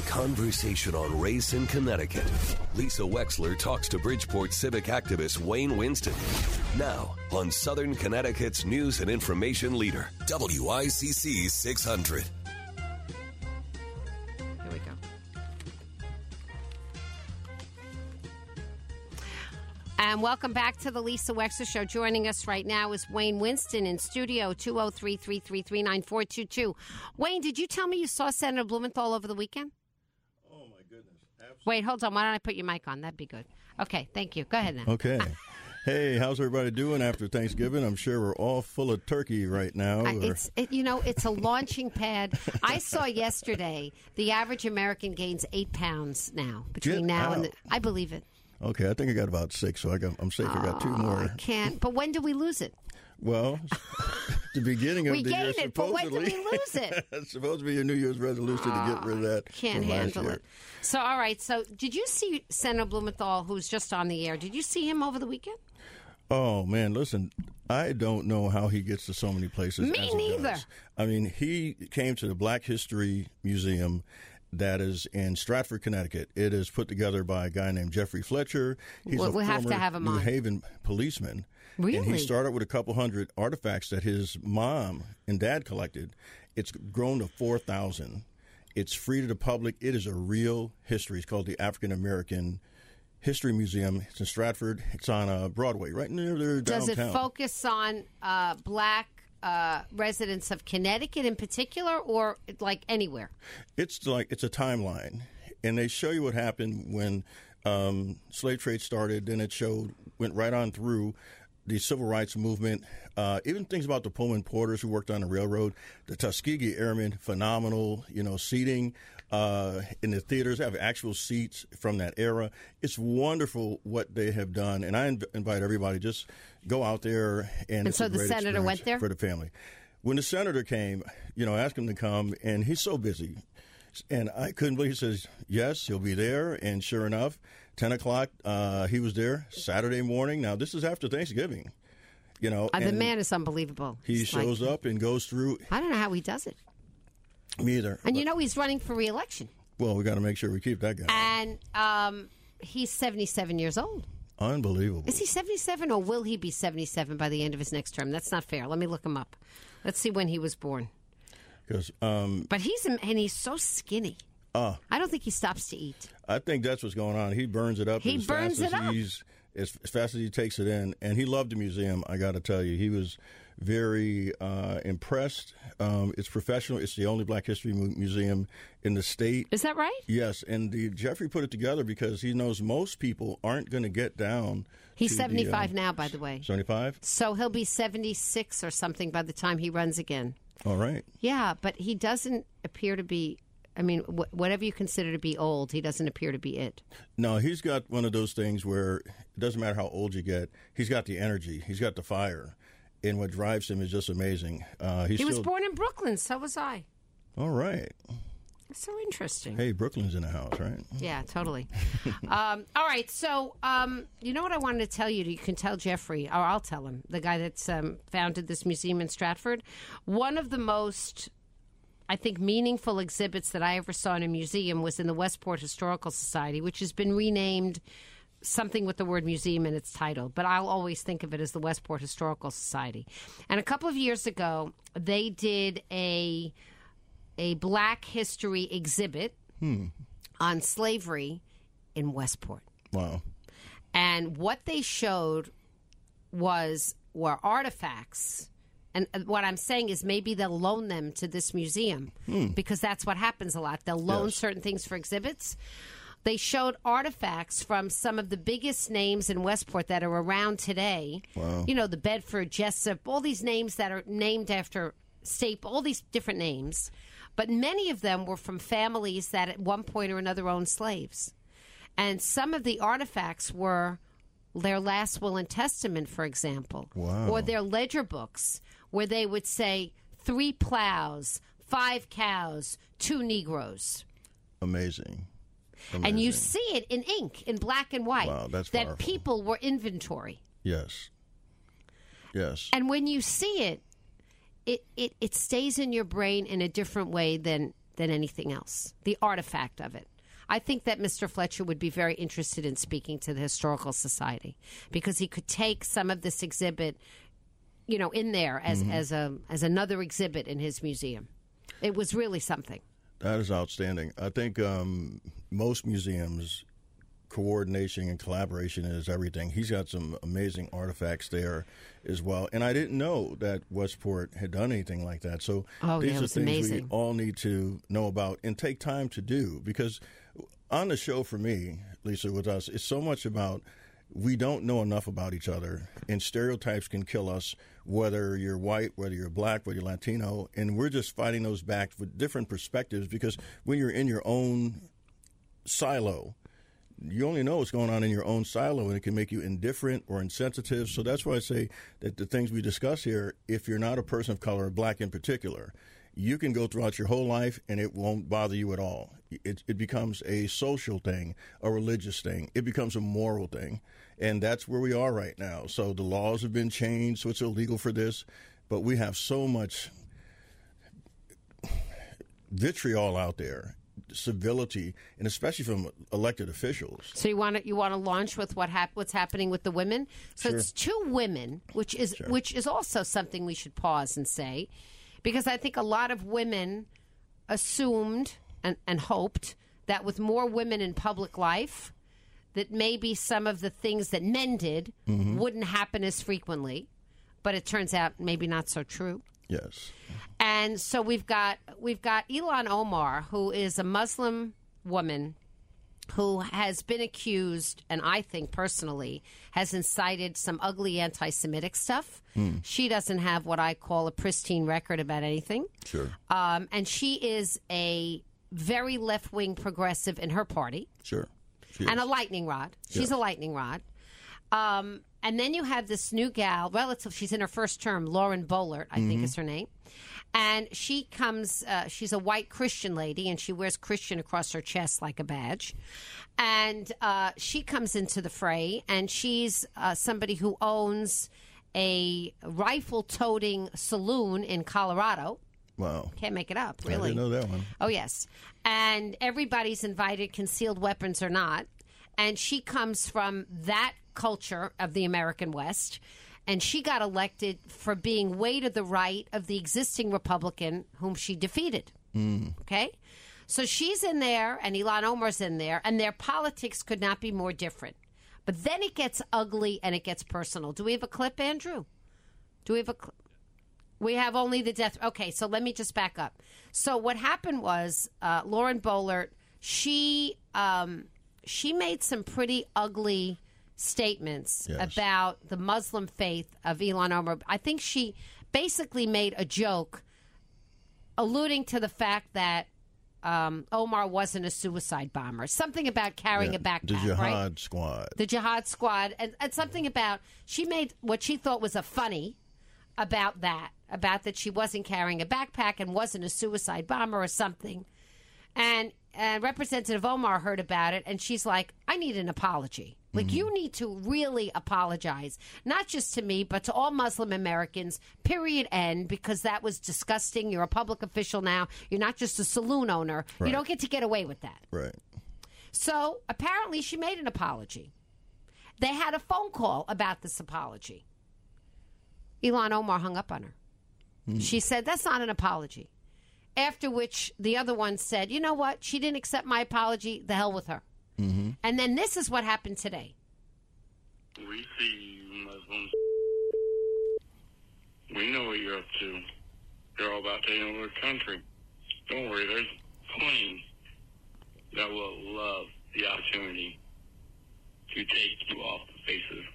conversation on race in Connecticut. Lisa Wexler talks to Bridgeport civic activist Wayne Winston. Now on Southern Connecticut's news and information leader, WICC 600. Here we go. And welcome back to the Lisa Wexler Show. Joining us right now is Wayne Winston in studio, 203-333-9422. Wayne, did you tell me you saw Senator Blumenthal over the weekend? Oh, my goodness. Absolutely. Wait, hold on. Why don't I put your mic on? That'd be good. Okay, thank you. Go ahead now. Okay. Hey, how's everybody doing after Thanksgiving? I'm sure we're all full of turkey right now. It's a launching pad. I saw yesterday the average American gains 8 pounds now between now and I believe it. Okay, I think I got about 6, so I'm safe. I got 2 more. I can't. But when do we lose it? Well, the beginning of we the year, gain it, but when do we lose it? It's supposed to be a New Year's resolution to get rid of that. Can't handle it. So, all right. So, did you see Senator Blumenthal, who's just on the air? Did you see him over the weekend? Oh, man, listen, I don't know how he gets to so many places. Me neither. I mean, he came to the Black History Museum that is in Stratford, Connecticut. It is put together by a guy named Jeffrey Fletcher. He's a former New Haven policeman. Really? And he started with a couple hundred artifacts that his mom and dad collected. It's grown to 4,000. It's free to the public. It is a real history. It's called the African American History Museum. It's in Stratford. It's on Broadway, right near there downtown. Does it focus on black residents of Connecticut in particular, or like anywhere? It's a timeline, and they show you what happened when slave trade started. Then it went right on through the civil rights movement, even things about the Pullman porters who worked on the railroad, the Tuskegee Airmen, phenomenal, seating in the theaters. They have actual seats from that era. It's wonderful what they have done, and I invite everybody, just go out there. And so the senator went there? For the family. When the senator came, I asked him to come, and he's so busy. And I couldn't believe, he says, yes, he'll be there. And sure enough, 10 o'clock, he was there Saturday morning. Now, this is after Thanksgiving, the man is unbelievable. He shows up and goes through. I don't know how he does it. Me either. And he's running for re-election. Well, we got to make sure we keep that guy. And he's 77 years old. Unbelievable. Is he 77 or will he be 77 by the end of his next term? That's not fair. Let me look him up. Let's see when he was born. But he's so skinny. I don't think he stops to eat. I think that's what's going on. He burns it up as fast as he takes it in. And he loved the museum, I got to tell you. He was very impressed. It's professional. It's the only Black History Museum in the state. Is that right? Yes. And Jeffrey put it together because he knows most people aren't going to get down. He's 75 now, by the way. 75? So he'll be 76 or something by the time he runs again. All right. Yeah, but he doesn't appear to be, whatever you consider to be old, he doesn't appear to be it. No, he's got one of those things where it doesn't matter how old you get, he's got the energy, he's got the fire, and what drives him is just amazing. He was born in Brooklyn, so was I. All right. That's so interesting. Hey, Brooklyn's in the house, right? Yeah, totally. All right, so you know what I wanted to tell you? You can tell Jeffrey, or I'll tell him, the guy that's founded this museum in Stratford. One of the most, I think, meaningful exhibits that I ever saw in a museum was in the Westport Historical Society, which has been renamed something with the word museum in its title, but I'll always think of it as the Westport Historical Society. And a couple of years ago, they did a Black history exhibit on slavery in Westport. Wow. And what they showed were artifacts. And what I'm saying is maybe they'll loan them to this museum because that's what happens a lot. They'll loan certain things for exhibits. They showed artifacts from some of the biggest names in Westport that are around today. Wow. The Bedford, Jessup, all these names that are named after all these different names. But many of them were from families that at one point or another owned slaves. And some of the artifacts were their last will and testament, for example. Wow. Or their ledger books, where they would say 3 plows, 5 cows, 2 Negroes. Amazing. And you see it in ink, in black and white. Wow, that's that powerful. People were inventory. Yes. Yes. And when you see it, it stays in your brain in a different way than than anything else, the artifact of it. I think that Mr. Fletcher would be very interested in speaking to the Historical Society because he could take some of this exhibit, in there as another exhibit in his museum. It was really something. That is outstanding. I think most museums, coordination and collaboration is everything. He's got some amazing artifacts there as well. And I didn't know that Westport had done anything like that. So these are things amazing. we all need to know about and take time to do, because on the show for me, Lisa, with us, it's so much about we don't know enough about each other, and stereotypes can kill us, whether you're white, whether you're black, whether you're Latino, and we're just fighting those back with different perspectives, because when you're in your own silo, you only know what's going on in your own silo, and it can make you indifferent or insensitive. So that's why I say that the things we discuss here, if you're not a person of color, black in particular, you can go throughout your whole life and it won't bother you at all. It becomes a social thing, a religious thing. It becomes a moral thing. And that's where we are right now. So the laws have been changed, so it's illegal for this. But we have so much vitriol out there, civility, and especially from elected officials. So you want to launch with what's happening with the women? So Sure. It's two women, which is also something we should pause and say, because I think a lot of women assumed and hoped that with more women in public life, that maybe some of the things that men did wouldn't happen as frequently. But it turns out maybe not so true. Yes. And so we've got Ilhan Omar, who is a Muslim woman who has been accused, and I think personally has incited some ugly anti-Semitic stuff. She doesn't have what I call a pristine record about anything. Sure. And she is a very left-wing progressive in her party. Sure. And a lightning rod. She's a lightning rod. And then you have this new gal, she's in her first term, Lauren Boebert, I think is her name. And she comes, she's a white Christian lady, and she wears Christian across her chest like a badge. And she comes into the fray, and she's somebody who owns a rifle-toting saloon in Colorado. Wow. Can't make it up, really. I didn't know that one. Oh, yes. And everybody's invited, concealed weapons or not. And she comes from that culture of the American West. And she got elected for being way to the right of the existing Republican whom she defeated. Okay? So she's in there, and Ilhan Omar's in there, and their politics could not be more different. But then it gets ugly and it gets personal. Do we have a clip, Andrew? Do we have a clip? We have only the death. Okay, so let me just back up. So what happened was Lauren Boebert, she made some pretty ugly statements about the Muslim faith of Ilhan Omar. I think she basically made a joke alluding to the fact that Omar wasn't a suicide bomber. Something about carrying a backpack, the Jihad right? Squad. The Jihad Squad. And something about, she made what she thought was a funny about that she wasn't carrying a backpack and wasn't a suicide bomber or something. And Representative Omar heard about it, and she's like, I need an apology. Like, you need to really apologize, not just to me, but to all Muslim Americans, period, end, because that was disgusting. You're a public official now. You're not just a saloon owner. Right. You don't get to get away with that. Right. So apparently she made an apology. They had a phone call about this apology. Ilhan Omar hung up on her. She said, that's not an apology. After which the other one said, you know what? She didn't accept my apology. The hell with her. And then this is what happened today. We see you Muslims. We know what you're up to. You're all about taking over the country. Don't worry, there's plenty that will love the opportunity to take you off the face of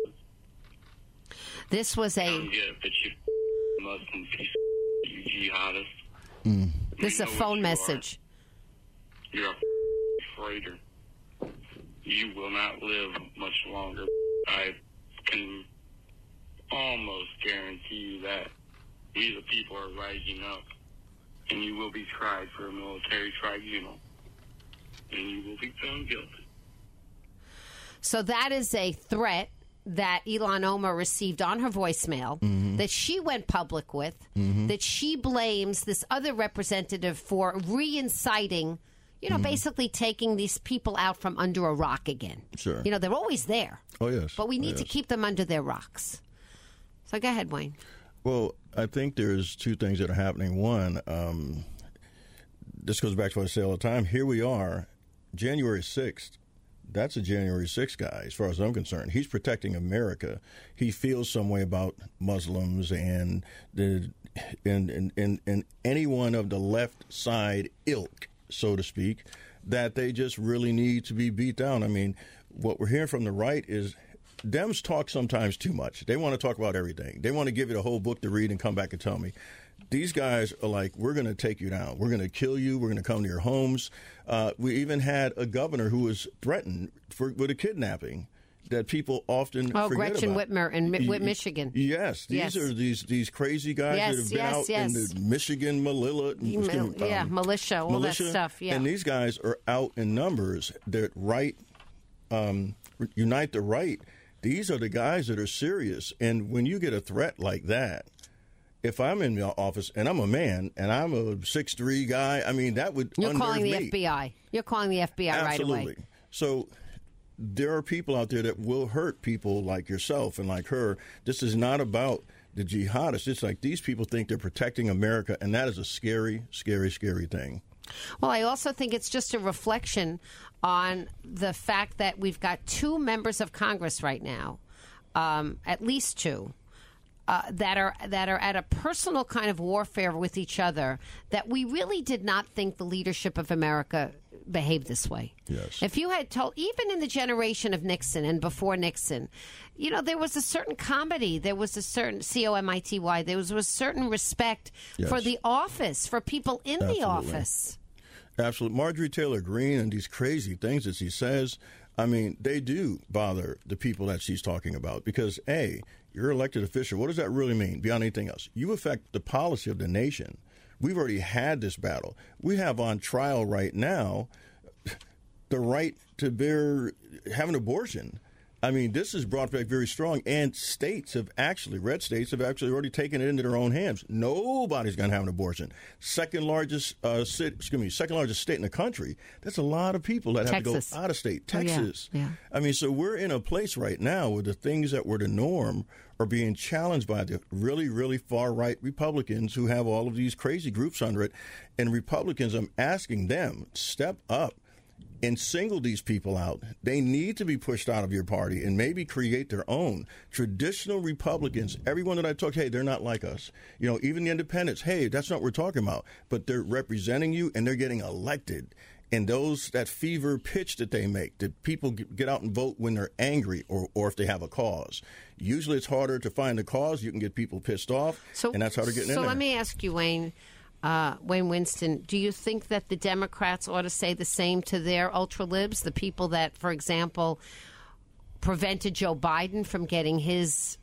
This was a... Don't get it, but you Muslim piece of you jihadist. This is a phone message. You're a traitor. You will not live much longer. I can almost guarantee you that we the people are rising up, and you will be tried for a military tribunal, and you will be found guilty. So that is a threat that Ilhan Omar received on her voicemail that she went public with, that she blames this other representative for re-inciting, basically taking these people out from under a rock again. Sure. They're always there. Oh, yes. But we need to keep them under their rocks. So go ahead, Wayne. Well, I think there's two things that are happening. One, this goes back to what I say all the time. Here we are, January 6th. That's a January 6th guy, as far as I'm concerned. He's protecting America. He feels some way about Muslims and anyone of the left side ilk, so to speak, that they just really need to be beat down. I mean, what we're hearing from the right is Dems talk sometimes too much. They want to talk about everything. They want to give you the whole book to read and come back and tell me. These guys are like, we're going to take you down. We're going to kill you. We're going to come to your homes. We even had a governor who was threatened with a kidnapping that people often forget Gretchen about. Whitmer in Michigan. Yes, these are these crazy guys that have been out in the Michigan militia, all that stuff. Yeah, and these guys are out in numbers. That unite the right. These are the guys that are serious. And when you get a threat like that, if I'm in the office and I'm a man and I'm a 6'3" guy, I mean, that would You're calling the me. FBI. You're calling the FBI Absolutely. right away. So there are people out there that will hurt people like yourself and like her. This is not about the jihadists. It's like these people think they're protecting America, and that is a scary, scary, scary thing. Well, I also think it's just a reflection on the fact that we've got two members of Congress right now, at least two, that are at a personal kind of warfare with each other that we really did not think the leadership of America behaved this way. Yes. If you had told, even in the generation of Nixon and before Nixon, there was a certain comedy, there was a certain comity, there was a certain respect for the office, for people in the office. Absolutely. Marjorie Taylor Greene and these crazy things that she says, I mean, they do bother the people that she's talking about because, A, you're an elected official. What does that really mean beyond anything else? You affect the policy of the nation. We've already had this battle. We have on trial right now the right to have an abortion. I mean, this is brought back very strong, and red states have actually already taken it into their own hands. Nobody's going to have an abortion. Second largest state in the country. That's a lot of people that have to go out of state. Texas. Yeah. I mean, so we're in a place right now where the things that were the norm are being challenged by the really, really far-right Republicans who have all of these crazy groups under it. And Republicans, I'm asking them, step up and single these people out. They need to be pushed out of your party and maybe create their own. Traditional Republicans, everyone that I talk, hey, they're not like us. Even the independents, hey, that's not what we're talking about. But they're representing you and they're getting elected. And that fever pitch that they make, that people get out and vote when they're angry or if they have a cause. Usually it's harder to find a cause. You can get people pissed off, and that's how they're getting in there. So let me ask you, Wayne Winston, do you think that the Democrats ought to say the same to their ultra-libs, the people that, for example, prevented Joe Biden from getting his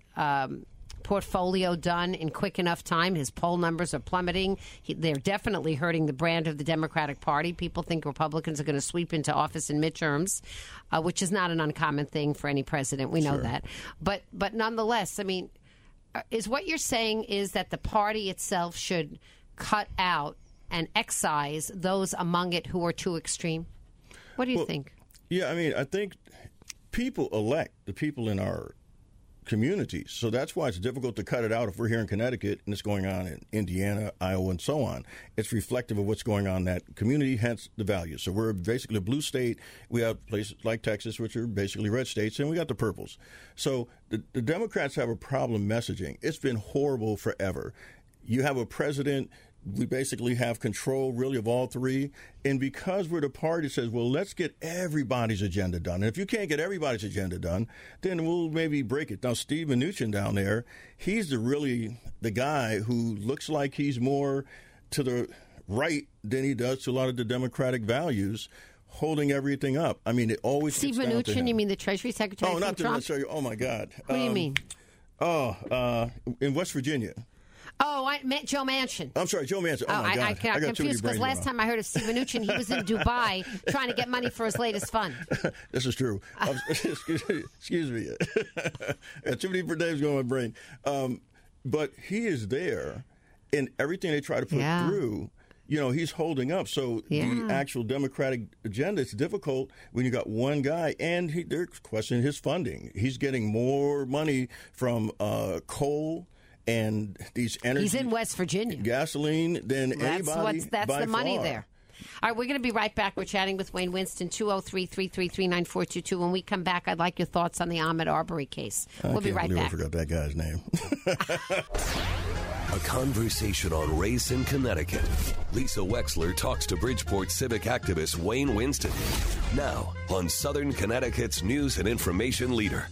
portfolio done in quick enough time? His poll numbers are plummeting. They're definitely hurting the brand of the Democratic Party. People think Republicans are going to sweep into office in midterms, which is not an uncommon thing for any president. We know that. But nonetheless, I mean, is what you're saying is that the party itself should cut out and excise those among it who are too extreme? What do you think? Yeah, I mean, I think people elect the people in our communities. So that's why it's difficult to cut it out if we're here in Connecticut and it's going on in Indiana, Iowa, and so on. It's reflective of what's going on in that community, hence the values. So we're basically a blue state. We have places like Texas, which are basically red states, and we got the purples. So the Democrats have a problem messaging. It's been horrible forever. You have a president. We basically have control, really, of all three. And because we're the party that says, well, let's get everybody's agenda done. And if you can't get everybody's agenda done, then we'll maybe break it. Now, Steve Mnuchin down there, he's the guy who looks like he's more to the right than he does to a lot of the Democratic values, holding everything up. I mean, it always Steve gets down to Mnuchin, him. you mean the Treasury Secretary Oh, from not the Trump? Treasury. Oh, my God. What do you mean? In West Virginia. Oh, Joe Manchin. I'm sorry, Joe Manchin. Oh, my God. I got confused because last time I heard of Steve Mnuchin, he was in Dubai trying to get money for his latest fund. This is true. Excuse me. Too many names going in my brain. But he is there, and everything they try to put through, he's holding up. So the actual Democratic agenda, it's difficult when you got one guy, and they're questioning his funding. He's getting more money from coal and these energy. He's in West Virginia. Gasoline than anybody. That's the money far. there. All right, we're going to be right back. We're chatting with Wayne Winston, 203-333-9422. When we come back, I'd like your thoughts on the Ahmaud Arbery case. We'll be right back. I forgot that guy's name. A conversation on race in Connecticut. Lisa Wexler talks to Bridgeport civic activist Wayne Winston. Now on Southern Connecticut's news and information leader,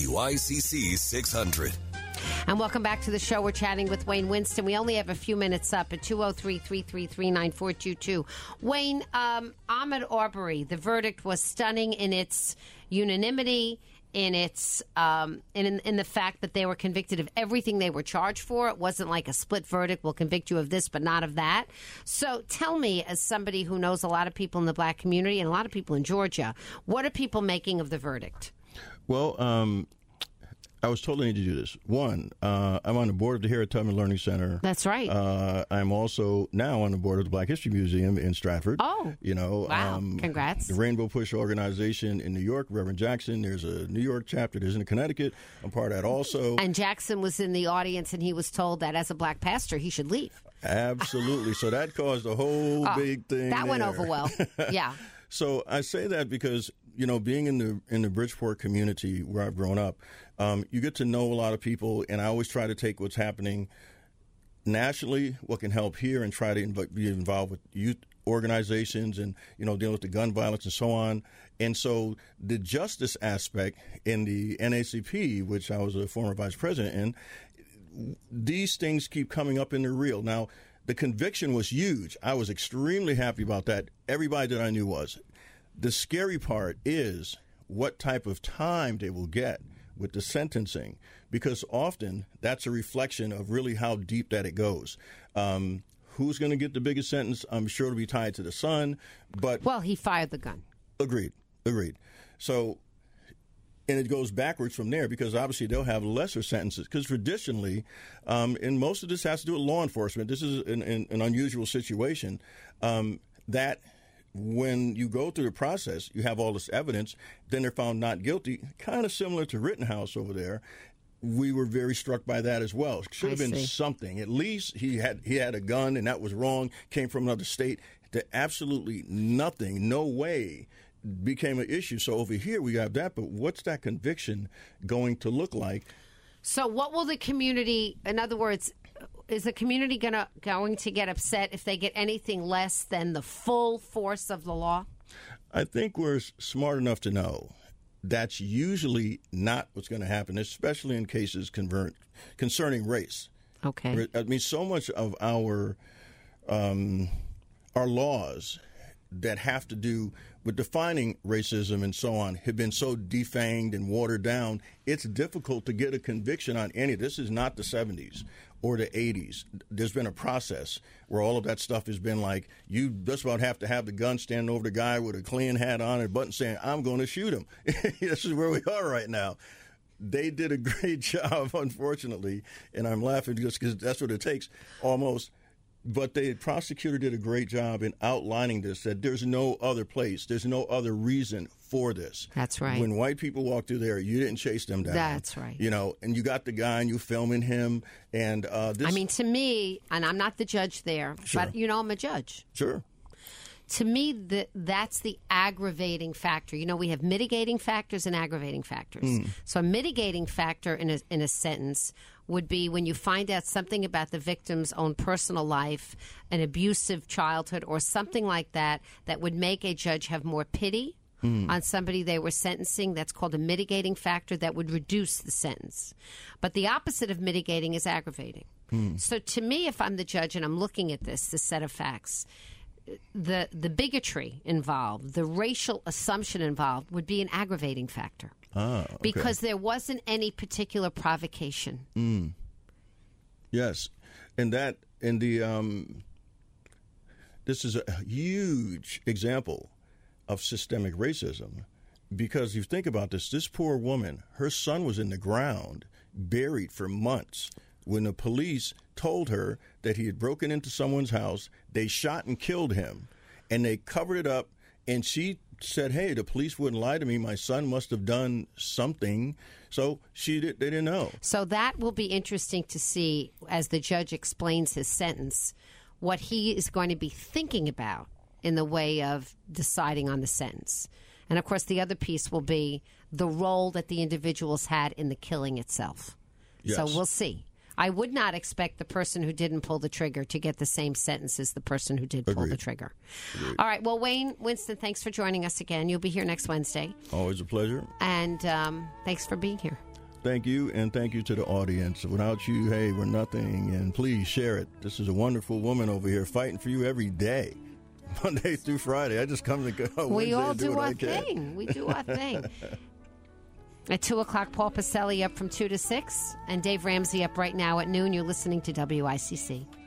WICC 600. And welcome back to the show. We're chatting with Wayne Winston. We only have a few minutes up at 203-333-9422. Wayne, Ahmaud Arbery, the verdict was stunning in its unanimity, in its in the fact that they were convicted of everything they were charged for. It wasn't like a split verdict. We'll convict you of this, but not of that. So tell me, as somebody who knows a lot of people in the black community and a lot of people in Georgia, what are people making of the verdict? Well, I was told I need to do this. One, I'm on the board of the Harriet Tubman Learning Center. That's right. I'm also now on the board of the Black History Museum in Stratford. Oh, wow. Congrats. The Rainbow Push organization in New York, Reverend Jackson. There's a New York chapter. There's in Connecticut. I'm part of that also. And Jackson was in the audience, and he was told that as a black pastor, he should leave. Absolutely. So that caused a whole big thing. That went over well. Yeah. So I say that because, being in the Bridgeport community where I've grown up, you get to know a lot of people, and I always try to take what's happening nationally, what can help here, and try to be involved with youth organizations and, dealing with the gun violence and so on. And so the justice aspect in the NAACP, which I was a former vice president in, these things keep coming up in the real. Now, the conviction was huge. I was extremely happy about that. Everybody that I knew was. The scary part is what type of time they will get with the sentencing, because often that's a reflection of really how deep that it goes. Who's going to get the biggest sentence? I'm sure it'll be tied to the son, but... Well, he fired the gun. Agreed. So, and it goes backwards from there, because obviously they'll have lesser sentences, because traditionally, and most of this has to do with law enforcement, this is an unusual situation, that when you go through the process, you have all this evidence, then they're found not guilty, kind of similar to Rittenhouse over there. We were very struck by that as well. It should have been something. At least he had a gun, and that was wrong, came from another state. Absolutely nothing, no way, became an issue. So over here we got that, but what's that conviction going to look like? So what will the community, in other words, is the community going to get upset if they get anything less than the full force of the law? I think we're smart enough to know that's usually not what's going to happen, especially in cases concerning race. Okay. I mean, so much of our laws that have to do with defining racism and so on have been so defanged and watered down, it's difficult to get a conviction on any. This is not the 70s or the 80s. There's been a process where all of that stuff has been like, you just about have to have the gun standing over the guy with a Klan hat on and a button saying, I'm going to shoot him. This is where we are right now. They did a great job, unfortunately, and I'm laughing just because that's what it takes, almost. But the prosecutor did a great job in outlining this, that there's no other place, there's no other reason for this. That's right. When white people walked through there, you didn't chase them down. That's right. And you got the guy and you filming him. And this. I mean, to me, and I'm not the judge there, sure. but, I'm a judge. Sure. To me, that's the aggravating factor. We have mitigating factors and aggravating factors. So a mitigating factor in a sentence would be when you find out something about the victim's own personal life, an abusive childhood, or something like that would make a judge have more pity on somebody they were sentencing. That's called a mitigating factor that would reduce the sentence. But the opposite of mitigating is aggravating. So to me, if I'm the judge and I'm looking at this set of facts, the bigotry involved, the racial assumption involved would be an aggravating factor. Okay. Because there wasn't any particular provocation. Yes. This is a huge example of systemic racism, because you think about this poor woman, her son was in the ground, buried for months, when the police told her that he had broken into someone's house. They shot and killed him, and they covered it up, and she said, hey, the police wouldn't lie to me. My son must have done something. So they didn't know. So that will be interesting to see as the judge explains his sentence, what he is going to be thinking about in the way of deciding on the sentence. And, of course, the other piece will be the role that the individuals had in the killing itself. Yes. So we'll see. I would not expect the person who didn't pull the trigger to get the same sentence as the person who did pull the trigger. Agreed. All right. Well, Wayne Winston, thanks for joining us again. You'll be here next Wednesday. Always a pleasure. And thanks for being here. Thank you, and thank you to the audience. Without you, hey, we're nothing, and please share it. This is a wonderful woman over here fighting for you every day, Monday through Friday. I just come to go. We Wednesday all and do what our I can. thing. We do our thing. At 2 o'clock, Paul Pacelli up from 2 to 6, and Dave Ramsey up right now at noon. You're listening to WICC.